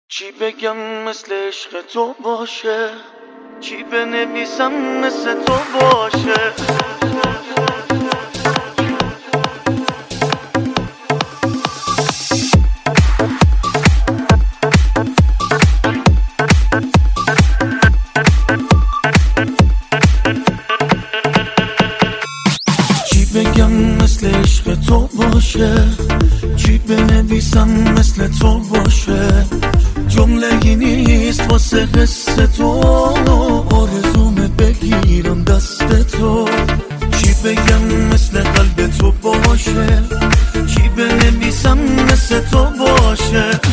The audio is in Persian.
چی بگم مثل عشق تو باشه، چی بنویسم مثل تو باشه. چی بگم مثل عشق تو باشه، چی بنویسم مثل تو باشه. جمله نیست واسه قصه تو، آرزومه بگیرم دست تو. چی بگم مثل قلب تو باشه، چی بنویسم مثل تو باشه.